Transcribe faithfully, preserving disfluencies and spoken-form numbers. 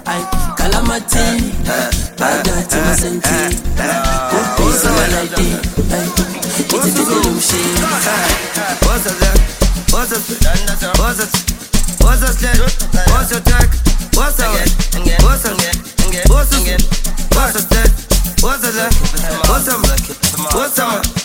Ay, calamity, bagati masenti. Kupis maladi, ay, iti titilushi. What's that? What's that? What's that? What's that? What's your track? What's that? What's that? What's that? What's that? What's that? What's that? What's that?